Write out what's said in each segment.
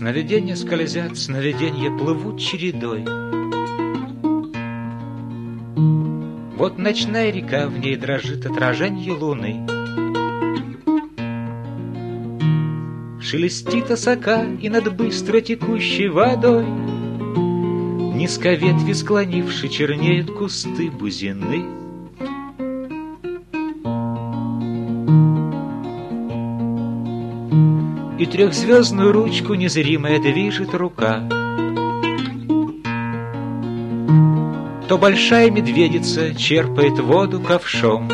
Сновидения скользят, сновидения плывут чередой. Вот ночная река, в ней дрожит отраженье луны. Шелестит осока, и над быстро текущей водой низко ветви склонивши чернеют кусты бузины. И трехзвездную ручку незримая движет рука. То большая медведица черпает воду ковшом.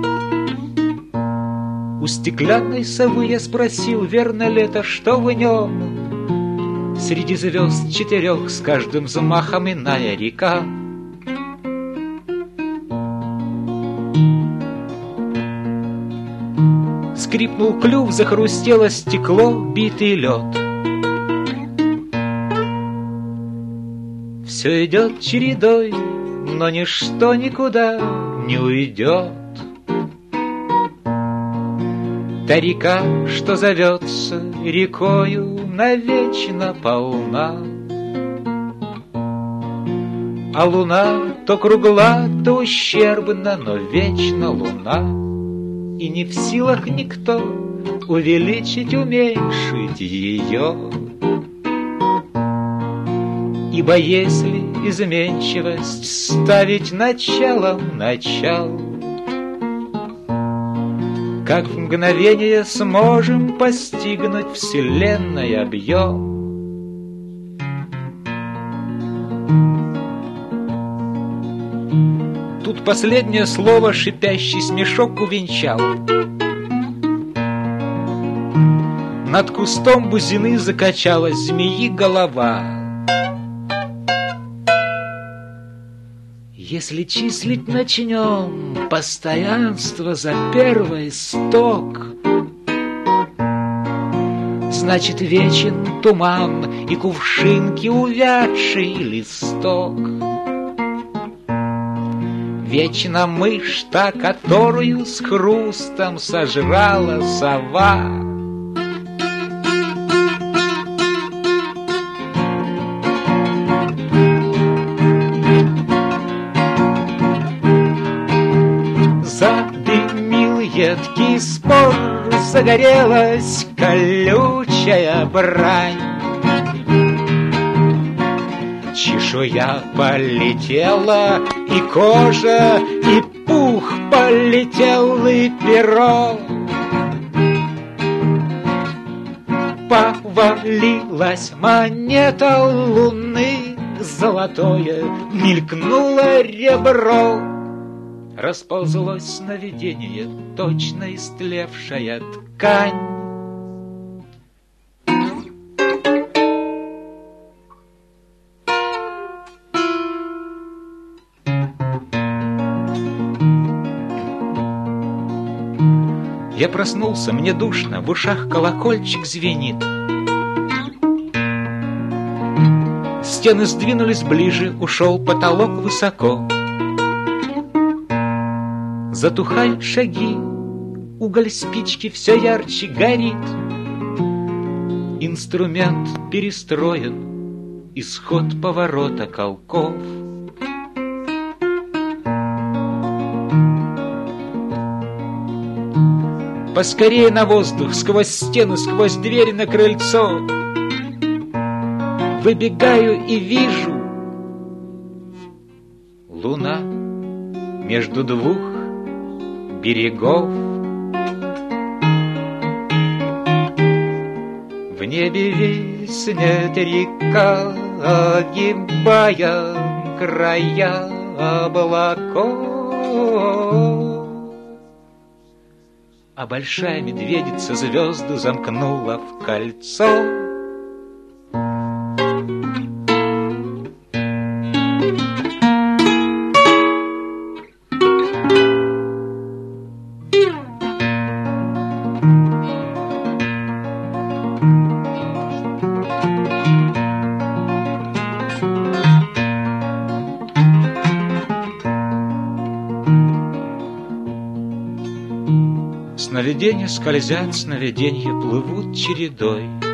У стеклянной совы я спросил, верно ли это, что в нем среди звезд 4 с каждым взмахом иная река. Скрипнул клюв, захрустело стекло, битый лед. Все идет чередой, но ничто никуда не уйдет. Та река, что зовется рекою, навечно полна. А луна то кругла, то ущербна, но вечно луна. И не в силах никто увеличить, уменьшить ее. Ибо если изменчивость ставить началом начал, как в мгновение сможем постигнуть вселенной объем. Тут последнее слово шипящий смешок увенчал. Над кустом бузины закачалась змеи голова. Если числить начнем постоянство за первый сток, значит вечен туман и кувшинки увядший листок. Вечна мышь та, которую с хрустом сожрала сова. Задымил едкий спор, загорелась колючая брань. Чешуя полетела, и кожа, и пух полетел, и перо. Повалилась монета луны, золотое мелькнуло ребро. Расползлось сновидение, точно истлевшая ткань. Я проснулся, мне душно, в ушах колокольчик звенит. Стены сдвинулись ближе, ушел потолок высоко. Затухают шаги, уголь спички все ярче горит. Инструмент перестроен, исход поворота колков. Поскорее на воздух, сквозь стену, сквозь дверь на крыльцо. Выбегаю и вижу луна между двух берегов. В небе виснет река, огибая края облаков. А большая медведица звезду замкнула в кольцо. Сновидения скользят, сновидения плывут чередой.